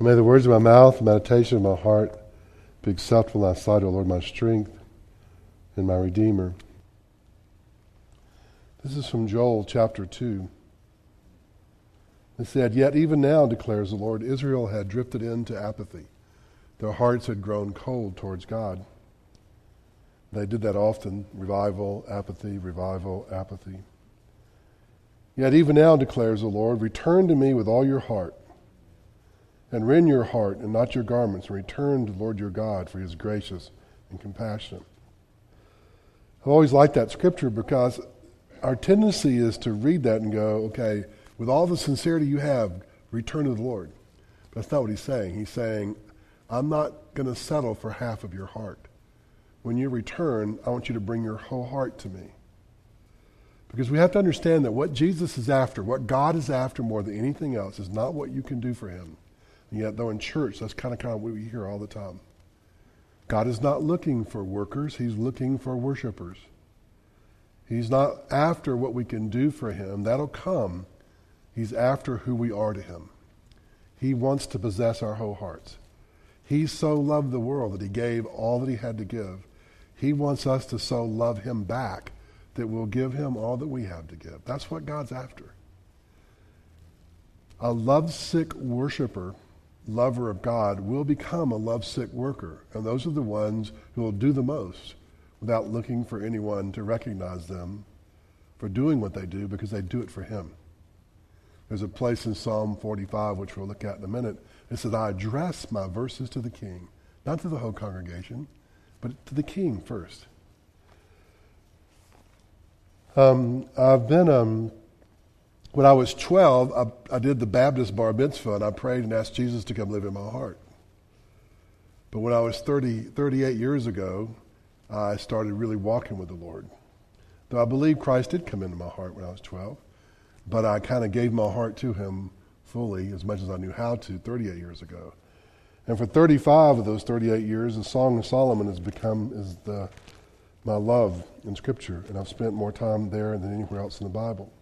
And may the words of my mouth, the meditation of my heart be acceptable in thy sight, O Lord, my strength and my Redeemer. This is from Joel chapter 2. It said, "Yet even now, declares the Lord, Israel had drifted into apathy. Their hearts had grown cold towards God." They did that often. Revival, apathy, revival, apathy. "Yet even now, declares the Lord, return to me with all your heart, and rend your heart and not your garments, and return to the Lord your God, for he is gracious and compassionate." I've always liked that scripture because our tendency is to read that and go, okay, with all the sincerity you have, return to the Lord. But that's not what he's saying. He's saying, I'm not going to settle for half of your heart. When you return, I want you to bring your whole heart to me. Because we have to understand that what Jesus is after, what God is after more than anything else, is not what you can do for him. And yet, though in church, that's kind of what we hear all the time. God is not looking for workers. He's looking for worshipers. He's not after what we can do for him. That'll come. He's after who we are to him. He wants to possess our whole hearts. He so loved the world that he gave all that he had to give. He wants us to so love him back that we'll give him all that we have to give. That's what God's after. A lovesick worshiper, lover of God, will become a lovesick worker. And those are the ones who will do the most without looking for anyone to recognize them for doing what they do, because they do it for him. There's a place in Psalm 45, which we'll look at in a minute. It says, I address my verses to the king, not to the whole congregation, but to the king first. I've been, when I was 12, I did the Baptist bar mitzvah, and I prayed and asked Jesus to come live in my heart. But when I was 38 years ago, I started really walking with the Lord. Though I believe Christ did come into my heart when I was 12, but I kind of gave my heart to him fully, as much as I knew how to, 38 years ago. And for 35 of those 38 years, the Song of Solomon has become my love in Scripture, and I've spent more time there than anywhere else in the Bible.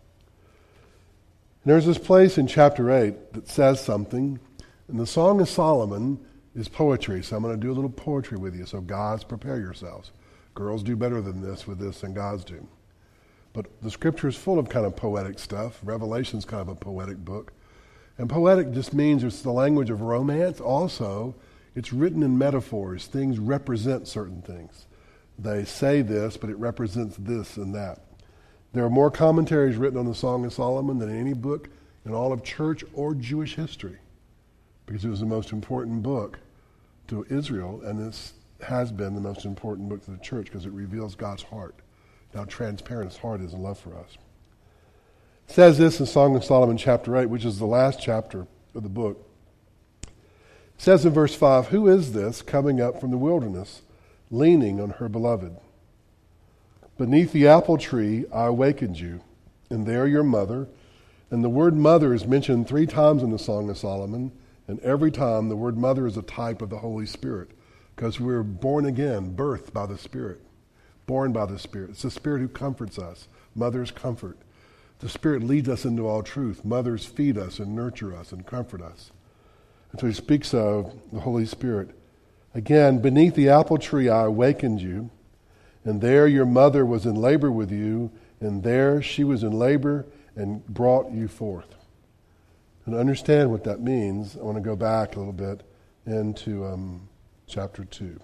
And there's this place in chapter 8 that says something, and the Song of Solomon is poetry, so I'm going to do a little poetry with you. So guys, prepare yourselves. Girls do better than this with this than guys do. But the Scripture is full of kind of poetic stuff. Revelation's kind of a poetic book. And poetic just means it's the language of romance. Also, it's written in metaphors. Things represent certain things. They say this, but it represents this and that. There are more commentaries written on the Song of Solomon than any book in all of church or Jewish history, because it was the most important book to Israel, and this has been the most important book to the church because it reveals God's heart, how transparent his heart is in love for us. It says this in Song of Solomon chapter 8, which is the last chapter of the book. It says in verse 5, "Who is this coming up from the wilderness, leaning on her beloved? Beneath the apple tree I awakened you, and there your mother." And the word mother is mentioned 3 times in the Song of Solomon, and every time the word mother is a type of the Holy Spirit, because we're born again, birthed by the Spirit, born by the Spirit. It's the Spirit who comforts us. Mothers comfort. The Spirit leads us into all truth. Mothers feed us and nurture us and comfort us. And so he speaks of the Holy Spirit. Again, beneath the apple tree I awakened you, and there your mother was in labor with you, and there she was in labor and brought you forth. And to understand what that means, I want to go back a little bit into chapter 2.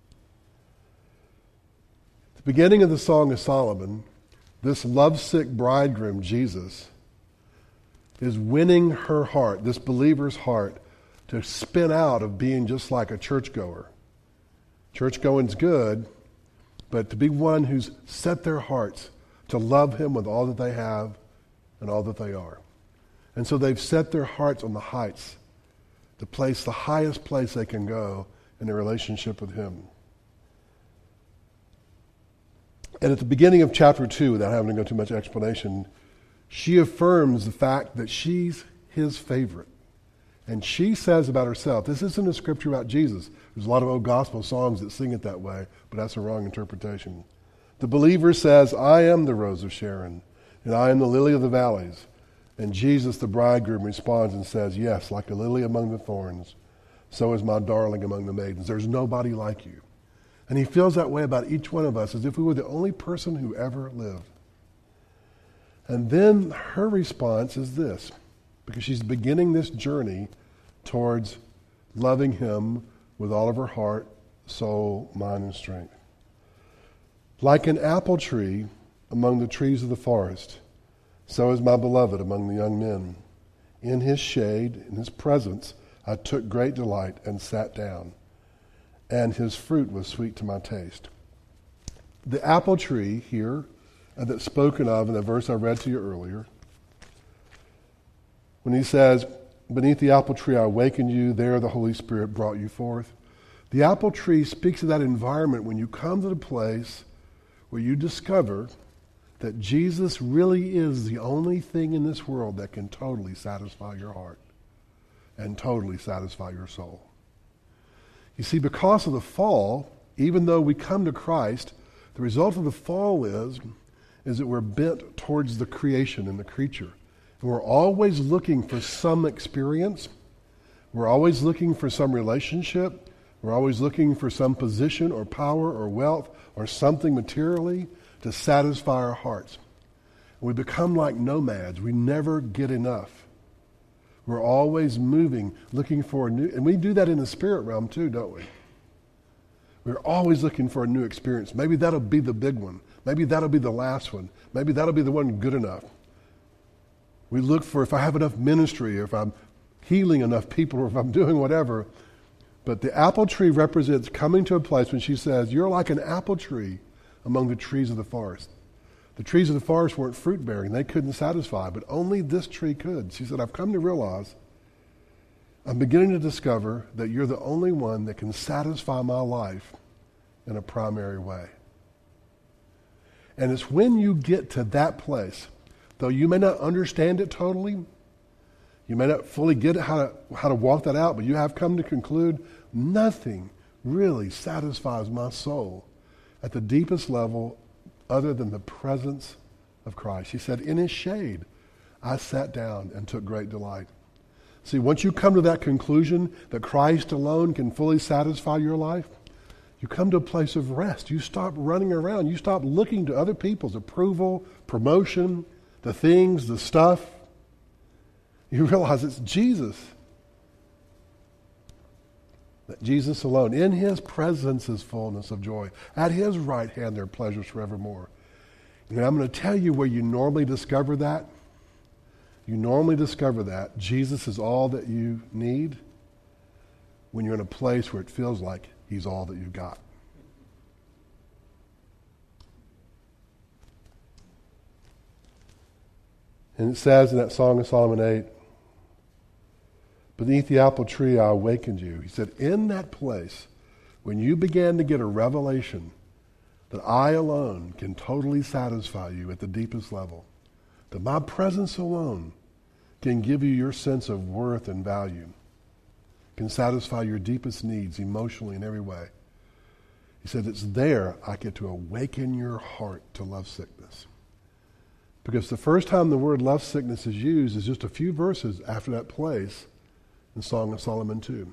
At the beginning of the Song of Solomon, this lovesick bridegroom, Jesus, is winning her heart, this believer's heart, to spin out of being just like a churchgoer. Churchgoing's good, but to be one who's set their hearts to love him with all that they have and all that they are. And so they've set their hearts on the heights, the highest place they can go in their relationship with him. And at the beginning of chapter 2, without having to go too much explanation, she affirms the fact that she's his favorite. And she says about herself, this isn't a scripture about Jesus. There's a lot of old gospel songs that sing it that way, but that's a wrong interpretation. The believer says, I am the rose of Sharon, and I am the lily of the valleys. And Jesus, the bridegroom, responds and says, yes, like a lily among the thorns, so is my darling among the maidens. There's nobody like you. And he feels that way about each one of us, as if we were the only person who ever lived. And then her response is this, because she's beginning this journey towards loving him with all of her heart, soul, mind, and strength. Like an apple tree among the trees of the forest, so is my beloved among the young men. In his shade, in his presence, I took great delight and sat down, and his fruit was sweet to my taste. The apple tree here, that's spoken of in the verse I read to you earlier, when he says, beneath the apple tree I awakened you, there the Holy Spirit brought you forth. The apple tree speaks of that environment when you come to the place where you discover that Jesus really is the only thing in this world that can totally satisfy your heart and totally satisfy your soul. You see, because of the fall, even though we come to Christ, the result of the fall is that we're bent towards the creation and the creature. And we're always looking for some experience. We're always looking for some relationship. We're always looking for some position or power or wealth or something materially to satisfy our hearts. We become like nomads. We never get enough. We're always moving, looking for a new, and we do that in the spirit realm too, don't we? We're always looking for a new experience. Maybe that'll be the big one. Maybe that'll be the last one. Maybe that'll be the one good enough. We look for if I have enough ministry, or if I'm healing enough people, or if I'm doing whatever. But the apple tree represents coming to a place when she says, you're like an apple tree among the trees of the forest. The trees of the forest weren't fruit-bearing. They couldn't satisfy, but only this tree could. She said, I've come to realize, I'm beginning to discover that you're the only one that can satisfy my life in a primary way. And it's when you get to that place, though you may not understand it totally, you may not fully get how to walk that out, but you have come to conclude nothing really satisfies my soul at the deepest level other than the presence of Christ. He said, in his shade, I sat down and took great delight. See, once you come to that conclusion that Christ alone can fully satisfy your life, you come to a place of rest. You stop running around. You stop looking to other people's approval, promotion, the things, the stuff. You realize it's Jesus. That Jesus alone, in his presence is fullness of joy. At his right hand there are pleasures forevermore. And I'm going to tell you where you normally discover that. You normally discover that Jesus is all that you need when you're in a place where it feels like he's all that you've got. And it says in that Song of Solomon 8, beneath the apple tree I awakened you. He said, in that place, when you began to get a revelation that I alone can totally satisfy you at the deepest level, that my presence alone can give you your sense of worth and value, can satisfy your deepest needs emotionally in every way. He said, it's there I get to awaken your heart to lovesickness. Because the first time the word lovesickness is used is just a few verses after that place in Song of Solomon 2.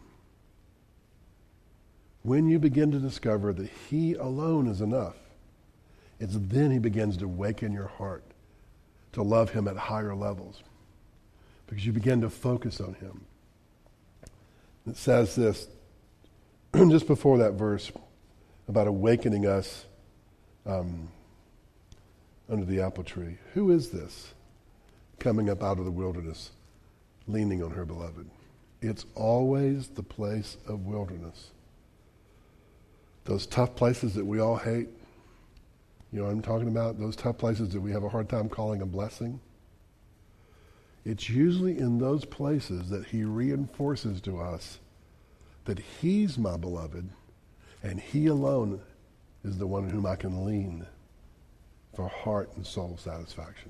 When you begin to discover that he alone is enough, it's then he begins to awaken your heart to love him at higher levels. Because you begin to focus on him. It says this, just before that verse, about awakening us under the apple tree. Who is this coming up out of the wilderness, leaning on her beloved? It's always the place of wilderness. Those tough places that we all hate, you know what I'm talking about? Those tough places that we have a hard time calling a blessing. It's usually in those places that he reinforces to us that he's my beloved and he alone is the one on whom I can lean for heart and soul satisfaction.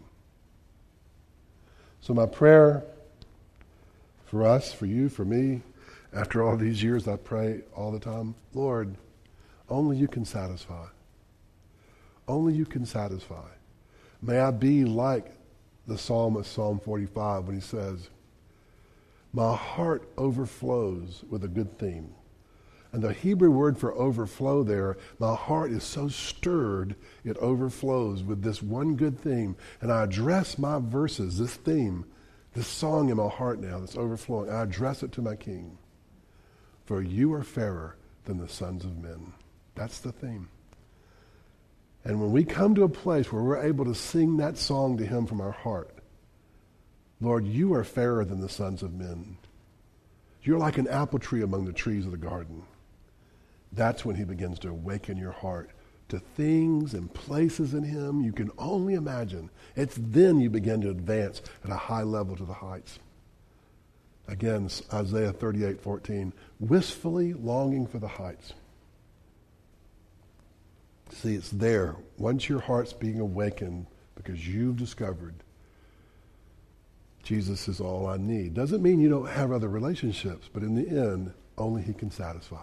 So my prayer for us, for you, for me, after all these years I pray all the time, Lord, only you can satisfy. Only you can satisfy. May I be like the psalmist, Psalm 45, when he says, my heart overflows with a good theme. And the Hebrew word for overflow there, my heart is so stirred, it overflows with this one good theme. And I address my verses, this theme, this song in my heart now that's overflowing. I address it to my King. For you are fairer than the sons of men. That's the theme. And when we come to a place where we're able to sing that song to him from our heart, Lord, you are fairer than the sons of men. You're like an apple tree among the trees of the garden. That's when he begins to awaken your heart to things and places in him you can only imagine. It's then you begin to advance at a high level to the heights. Again, Isaiah 38:14, wistfully longing for the heights. See, it's there. Once your heart's being awakened because you've discovered Jesus is all I need. Doesn't mean you don't have other relationships, but in the end, only he can satisfy.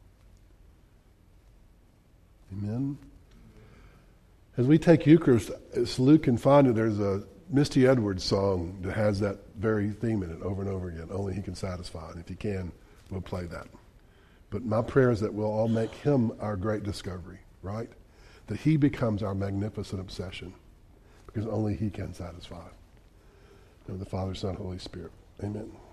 Amen? As we take Eucharist, as Luke can find it, there's a Misty Edwards song that has that very theme in it over and over again. Only he can satisfy. And if he can, we'll play that. But my prayer is that we'll all make him our great discovery, right? That he becomes our magnificent obsession, because only he can satisfy. In the Father, Son, Holy Spirit. Amen.